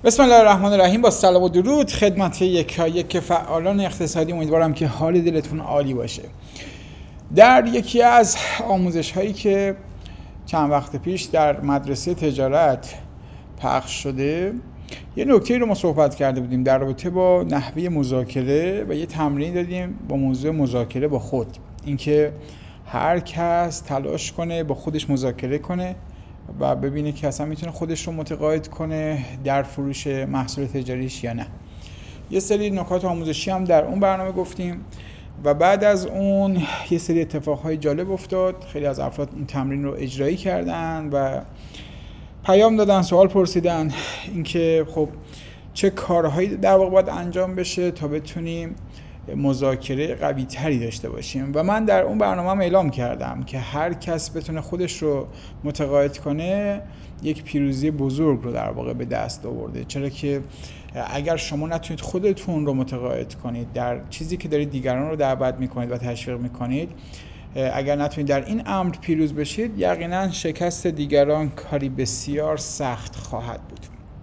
بسم الله الرحمن الرحیم. با سلام و درود خدمت یکایک فعالان اقتصادی، امیدوارم که حال دلتون عالی باشه. در یکی از آموزش هایی که چند وقت پیش در مدرسه تجارت پخش شده، یه نکته رو ما صحبت کرده بودیم در رابطه با نحوه مذاکره و یه تمرین دادیم با موضوع مذاکره با خود، اینکه هر کس تلاش کنه با خودش مذاکره کنه و ببینه که اصلا میتونه خودش رو متقاعد کنه در فروش محصول تجاریش یا نه. یه سری نکات آموزشی هم در اون برنامه گفتیم و بعد از اون یه سری اتفاقهای جالب افتاد. خیلی از افراد این تمرین رو اجرایی کردن و پیام دادن، سوال پرسیدن اینکه خب چه کارهایی در واقع باید انجام بشه تا بتونیم مذاکره قوی تری داشته باشیم. و من در اون برنامه هم اعلام کردم که هر کس بتونه خودش رو متقاعد کنه یک پیروزی بزرگ رو در واقع به دست آورده، چرا که اگر شما نتونید خودتون رو متقاعد کنید در چیزی که دارید دیگران رو دعوت میکنید و تشویق میکنید، اگر نتونید در این امر پیروز بشید، یقینا شکست دیگران کاری بسیار سخت خواهد بود.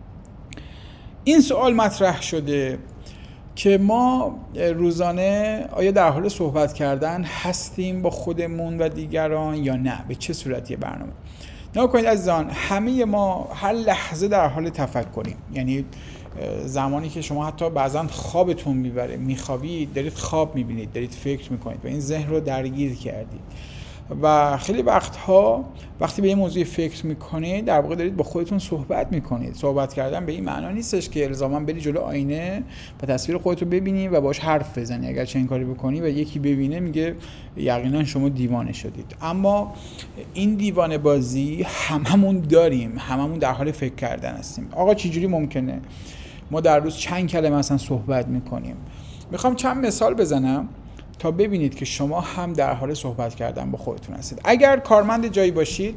این سوال مطرح شده که ما روزانه آیا در حال صحبت کردن هستیم با خودمون و دیگران یا نه؟ به چه صورتی برنامه؟ نگاه کنید عزیزان، همه ما هر لحظه در حال تفکریم. یعنی زمانی که شما حتی بعضا خوابتون میبره، میخوابید، دارید خواب میبینید، دارید فکر میکنید و این ذهن رو درگیر کردید و خیلی وقتها وقتی به یه موضوع فکر میکنید در واقع دارید با خودتون صحبت میکنید. صحبت کردن به این معنا نیستش که الزاما بری جلو آینه و تصویر خودت رو ببینی و باش حرف بزنی. اگر چنین کاری بکنی و یکی ببینه میگه یقینا شما دیوانه شدید. اما این دیوانه بازی هممون داریم، هممون در حال فکر کردن هستیم. آقا چجوری ممکنه ما در روز چند کلمه اصلا صحبت میکنیم؟ میخوام چند مثال بزنم تا ببینید که شما هم در حال صحبت کردن با خودتون هستید. اگر کارمند جایی باشید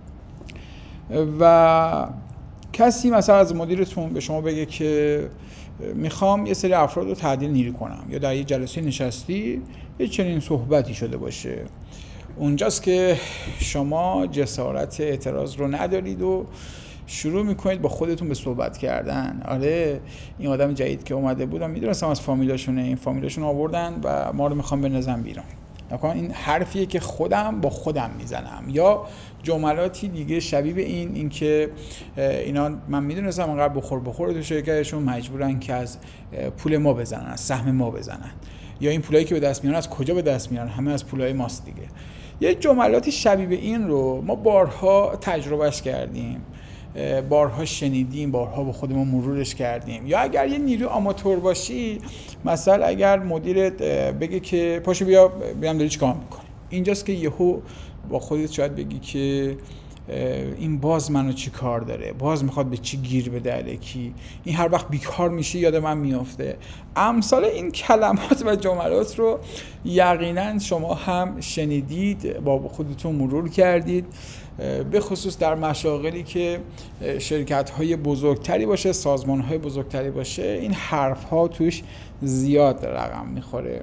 و کسی مثلا از مدیرتون به شما بگه که میخوام یه سری افراد رو تعدیل نیرو کنم، یا در یه جلسه نشستی یه چنین صحبتی شده باشه، اونجاست که شما جسارت اعتراض رو ندارید و شروع میکنید با خودتون به صحبت کردن. آره این آدم جدید که اومده بودم میدونستم از فامیلاشونه، این فامیلاشون آوردن و ما رو میخوام بندازن بیرون. این حرفیه که خودم با خودم میزنم. یا جملاتی دیگه شبیه به این که اینا من میدونستم انقدر بخور تو شرکتشون مجبورن که از پول ما بزنن، از سهم ما بزنن، یا این پولایی که به دست میارن از کجا به دست میارن؟ همه از پولای ماست دیگه. یه جملاتی شبیه به این رو ما بارها تجربهش کردیم، بارها شنیدیم، بارها با خودمون مرورش کردیم. یا اگر یه نیرو آماتور باشی، مثلا اگر مدیرت بگه که پاشو بیا بیام داری چیکار میکنی، اینجاست که یهو با خودت شاید بگی که این باز منو چی کار داره، باز میخواد به چی گیر بده الکی، این هر وقت بیکار میشه یاد من میافته. امثال این کلمات و جملات رو یقینا شما هم شنیدید، با خودتون مرور کردید، به خصوص در مشاغلی که شرکت‌های بزرگتری باشه، سازمان‌های بزرگتری باشه، این حرف‌ها توش زیاد رقم میخوره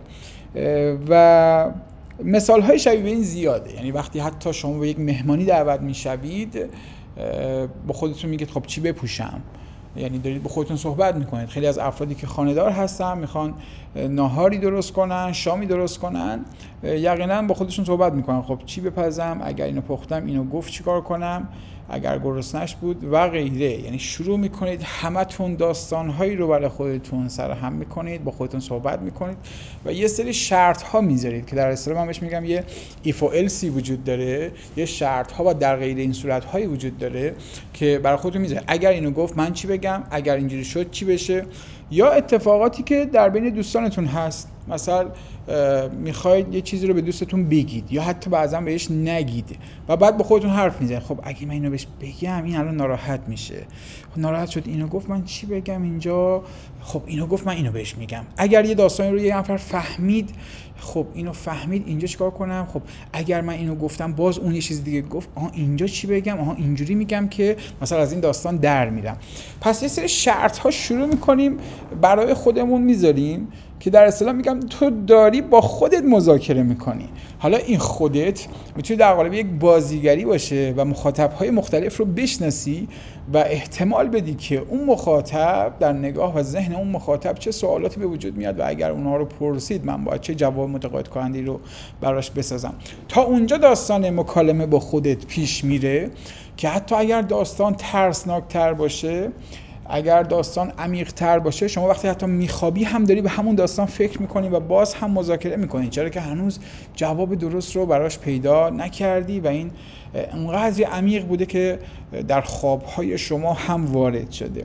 و مثال‌های شبیه به این زیاده. یعنی وقتی حتی شما به یک مهمانی دعوت میشوید، با خودتون میگید خب چی بپوشم؟ یعنی دارید با خودتون صحبت میکنید. خیلی از افرادی که خانه‌دار هستن میخوان ناهاری درست کنن، شامی درست کنن، یقینا با خودشون صحبت میکنن خب چی بپزم، اگر اینو پختم اینو گفت چیکار کنم، اگر گرسنه‌اش بود و غیره. یعنی شروع میکنید همتون داستانهایی رو برای خودتون سرهم میکنید، با خودتون صحبت میکنید و یه سری شرط ها میذارید که در اصطلاح من بهش میگم یه ایف و السی وجود داره، یه شرط ها و در غیر این صورت هایی وجود داره که برای خودتون میذارید. اگر اینو گفت من چی بگم، اگر اینجوری شد چی بشه. یا اتفاقاتی که در بین دوستانتون هست، مثلا میخواید یه چیزی رو به دوستتون بگید یا حتی بعضا بهش نگید و بعد با خودتون حرف میزنید خب اگه من اینو بهش بگم این الان ناراحت میشه، خب ناراحت شد، اینو گفت من چی بگم اینجا، خب اینو گفت من اینو بهش میگم. اگر یه داستانی رو یه نفر فهمید، خب اینو فهمید اینجا چیکار کنم، خب اگر من اینو گفتم باز اون یه چیز دیگه گفت، اینجا چی بگم، اینجوری میگم که مثلا از این داستان در میرم. پس یه سری شرط ها شروع میکنیم برای خودمون میذاریم که در اصطلاح میگم تو داری با خودت مذاکره میکنی. حالا این خودت میتونه در قالب یک بازیگری باشه و مخاطبهای مختلف رو بشناسی و احتمال بدی که اون مخاطب در نگاه و ذهن اون مخاطب چه سوالاتی به وجود میاد و اگر اونها رو پرسید من باید چه جواب متقاعد کننده رو براش بسازم. تا اونجا داستان مکالمه با خودت پیش میره که حتی اگر داستان ترسناکتر باشه، اگر داستان عمیق‌تر باشه، شما وقتی حتی میخوابی هم داری به همون داستان فکر میکنی و باز هم مذاکره میکنی، چرا که هنوز جواب درست رو براش پیدا نکردی و این انقدر عمیق بوده که در خوابهای شما هم وارد شده.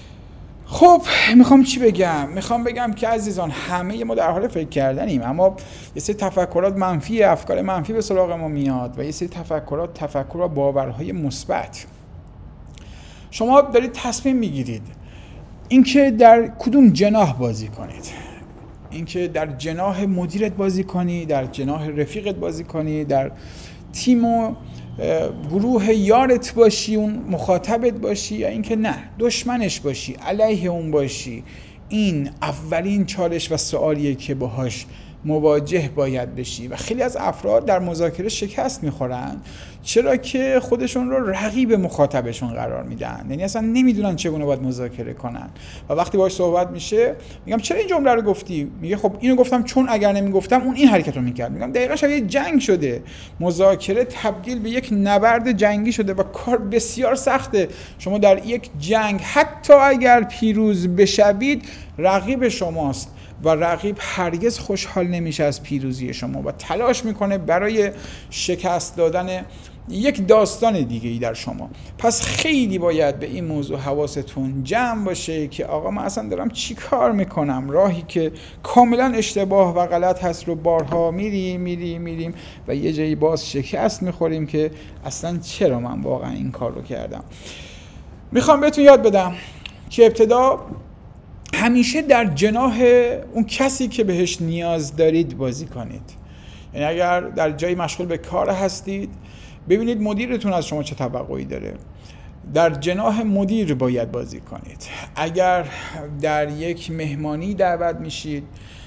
خب میخوام چی بگم؟ میخوام بگم که عزیزان همه ما در حال فکر کردنیم، اما یه سری تفکرات منفی، افکار منفی به سراغ ما میاد و یه سری تفکر و باورهای مثبت. شما دارید تصمیم میگیرید اینکه در کدوم جناح بازی کنید، اینکه در جناح مدیرت بازی کنی، در جناح رفیقت بازی کنی، در تیم و گروه یارت باشی، اون مخاطبت باشی، یا اینکه نه دشمنش باشی، علیه اون باشی. این اولین چالش و سوالیه که باهاش مواجه باید بشی و خیلی از افراد در مذاکره شکست میخورن، چرا که خودشون رو رقیب مخاطبشون قرار میدن، یعنی اصلا نمیدونن چگونه باید مذاکره کنن و وقتی باهاش صحبت میشه میگم چرا این جمله رو گفتی؟ میگه خب اینو گفتم چون اگر نمیگفتم اون این حرکت رو میکرد. میگم دقیقاً شبیه جنگ شده، مذاکره تبدیل به یک نبرد جنگی شده و کار بسیار سخته. شما در یک جنگ حتی اگر پیروز بشوید رقیب شماست و رقیب هرگز خوشحال نمیشه از پیروزی شما و تلاش میکنه برای شکست دادن یک داستان دیگه ای در شما. پس خیلی باید به این موضوع حواستون جمع باشه که آقا من اصلا دارم چی کار میکنم، راهی که کاملا اشتباه و غلط هست رو بارها میریم و یه جایی باز شکست میخوریم که اصلا چرا من واقعا این کار رو کردم. میخوام بهتون یاد بدم که ابتدا همیشه در جناح اون کسی که بهش نیاز دارید بازی کنید. یعنی اگر در جایی مشغول به کار هستید ببینید مدیرتون از شما چه توقعی داره، در جناح مدیر باید بازی کنید. اگر در یک مهمانی دعوت میشید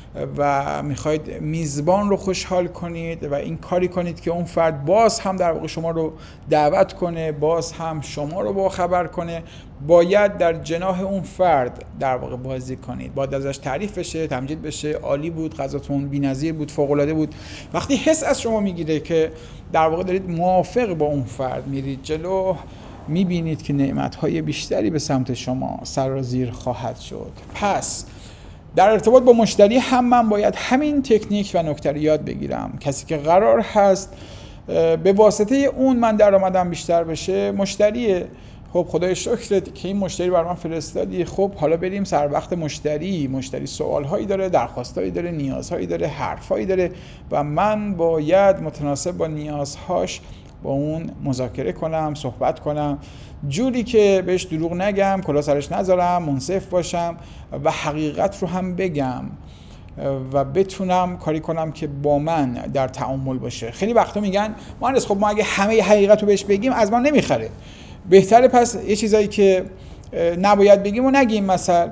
و میخواید میزبان رو خوشحال کنید و این کاری کنید که اون فرد باز هم در واقع شما رو دعوت کنه، باز هم شما رو با خبر کنه، باید در جناح اون فرد در واقع بازی کنید. باید ازش تعریف بشه، تمجید بشه، عالی بود، غذاتون بی‌نظیر بود، فوق‌العاده بود. وقتی حس از شما میگیره که در واقع دارید موافق با اون فرد میرید جلو، میبینید که نعمت‌های بیشتری به سمت شما سرازیر خواهد شد. پس در ارتباط با مشتری هم من باید همین تکنیک و نکته رو یاد بگیرم. کسی که قرار هست به واسطه اون من درآمدم بیشتر بشه مشتریه، خب خدای شکرت که این مشتری بر من فرستادی، خب حالا بریم سر وقت مشتری سوالهایی داره، درخواستایی داره، نیازهایی داره، حرفایی داره و من باید متناسب با نیازهاش با اون مذاکره کنم، صحبت کنم، جوری که بهش دروغ نگم، کلاه سرش نذارم، منصف باشم و حقیقت رو هم بگم و بتونم کاری کنم که با من در تعامل باشه. خیلی وقتا میگن مهندس خب ما اگه همه حقیقت رو بهش بگیم از ما نمیخره، بهتره پس یه چیزایی که نباید بگیم و نگیم. مثلا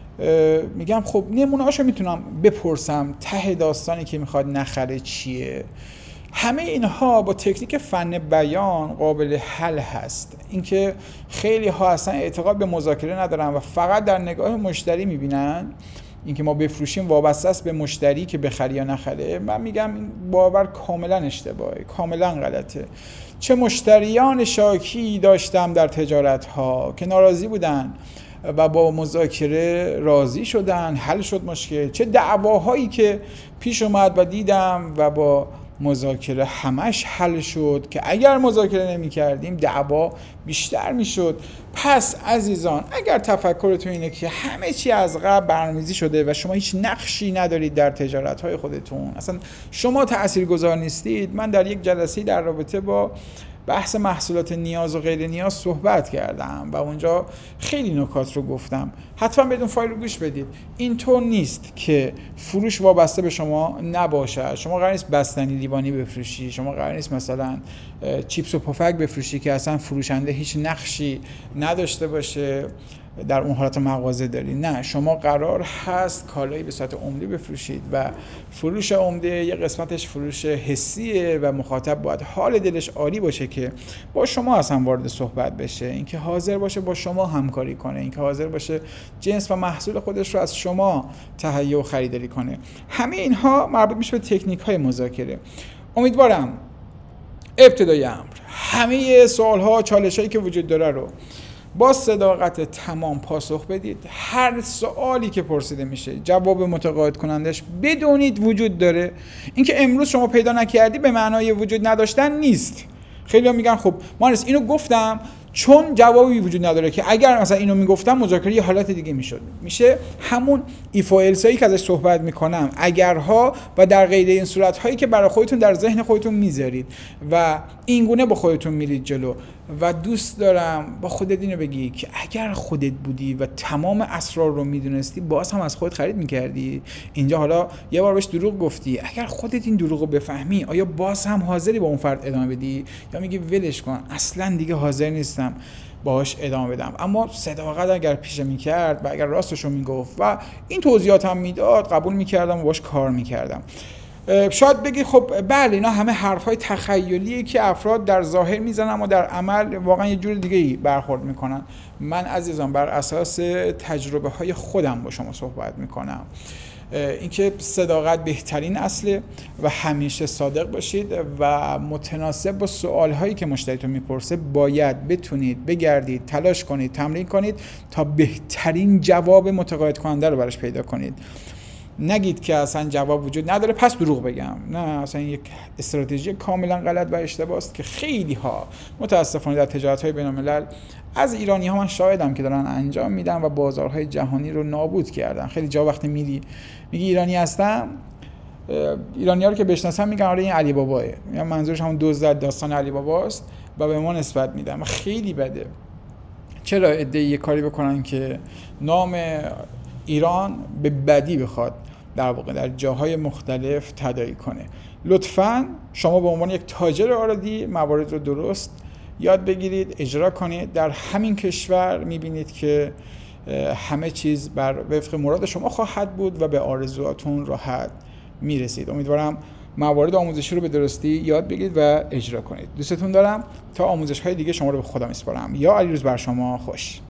میگم خب نمونه‌هاشو میتونم بپرسم، ته داستانی که میخواد نخره چیه. همه اینها با تکنیک فن بیان قابل حل هست. اینکه خیلی ها اصلا اعتقاد به مذاکره ندارن و فقط در نگاه مشتری میبینن اینکه ما بفروشیم وابسته است به مشتری که بخره یا نخره. من میگم این باور کاملا اشتباهه، کاملا غلطه. چه مشتریان شاکی داشتم در تجارت ها که ناراضی بودن و با مذاکره راضی شدن، حل شد مشکل. چه دعواهایی که پیش اومد و دیدم و با مذاکره همش حل شد که اگر مذاکره نمی کردیم دعوا بیشتر می شد. پس عزیزان اگر تفکرتون اینه که همه چی از قبل برنامه‌ریزی شده و شما هیچ نقشی ندارید در تجارت‌های خودتون، اصلا شما تاثیرگذار نیستید، من در یک جلسه در رابطه با بحث محصولات نیاز و غیر نیاز صحبت کردم و اونجا خیلی نکات رو گفتم. حتما بدون فایل رو گوش بدید. اینطور نیست که فروش وابسته به شما نباشه. شما قرار نیست بستنی لیوانی بفروشی، شما قرار نیست مثلا چیپس و پفک بفروشی که اصلا فروشنده هیچ نقشی نداشته باشه در اون حالت مغازه داری. نه، شما قرار هست کالایی به صورت عمده بفروشید و فروش عمده یه قسمتش فروش حسیه و مخاطب باید حال دلش عالی باشه که با شما اصلا وارد صحبت بشه، اینکه حاضر باشه با شما همکاری کنه، اینکه حاضر باشه جنس و محصول خودش رو از شما تهیه و خریداری کنه. همه اینها مربوط میشه به تکنیک‌های مذاکره. امیدوارم ابتدای امر همه سوال‌ها، چالش‌هایی که وجود داره رو با صداقت تمام پاسخ بدید. هر سوالی که پرسیده میشه جواب متقاعد کنندش بدونید وجود داره. اینکه امروز شما پیدا نکردی به معنای وجود نداشتن نیست. خیلی ها میگن خب مهندس اینو گفتم چون جوابی وجود نداره، که اگر مثلا اینو میگفتم مذاکره یه حالت دیگه میشد. میشه همون ایف و الس هایی که ازش صحبت میکنم، اگرها و در غیر این صورت هایی که برای خودتون در ذهن خودتون میذارید و اینگونه با خودتون میرید جلو. و دوست دارم با خودت اینو بگی که اگر خودت بودی و تمام اسرار رو میدونستی باز هم از خودت خرید میکردی. اینجا حالا یه بار بهش دروغ گفتی، اگر خودت این دروغ رو بفهمی آیا باز هم حاضری با اون فرد ادامه بدی یا میگی ولش کن اصلا دیگه حاضر نیستم باهاش ادامه بدم؟ اما صداقت اگر پیش میکرد و اگر راستشو میگفت و این توضیحات هم میداد قبول میکردم و باهاش کار میکردم. شاید بگی خب بله اینا همه حرفای تخیلیه که افراد در ظاهر میزنن اما در عمل واقعا یه جور دیگه‌ای برخورد میکنن. من عزیزان بر اساس تجربه های خودم با شما صحبت میکنم. اینکه صداقت بهترین اصله و همیشه صادق باشید و متناسب با سوالهایی که مشتریتون میپرسه باید بتونید بگردید، تلاش کنید، تمرین کنید تا بهترین جواب متقاعد کننده رو براش پیدا کنید. نگید که اصلا جواب وجود نداره پس دروغ بگم. نه، اصلا یک استراتژی کاملا غلط و اشتباه است که خیلی ها متاسفانه در تجارت‌های بین‌الملل از ایرانی‌ها من شاهدم که دارن انجام میدن و بازارهای جهانی رو نابود کردن. خیلی جا وقتی میگی ایرانی هستم، ایرانی‌ها رو که بشناسن میگن آره این علی باباه، یا منظورش همون دزد داستان علی باباست و به ما نسبت میدن. خیلی بده. چرا عده‌ای یه کاری بکنن که نام ایران به بدی بخواد در واقع در جاهای مختلف تداعی کنه؟ لطفاً شما به عنوان یک تاجر آردی موارد رو درست یاد بگیرید، اجرا کنید. در همین کشور میبینید که همه چیز بر وفق مراد شما خواهد بود و به آرزوهاتون راحت میرسید. امیدوارم موارد آموزشی رو به درستی یاد بگیرید و اجرا کنید. دوستتون دارم. تا آموزش‌های دیگه شما رو به خدا میسپارم. یا علیروز بر شما خوش.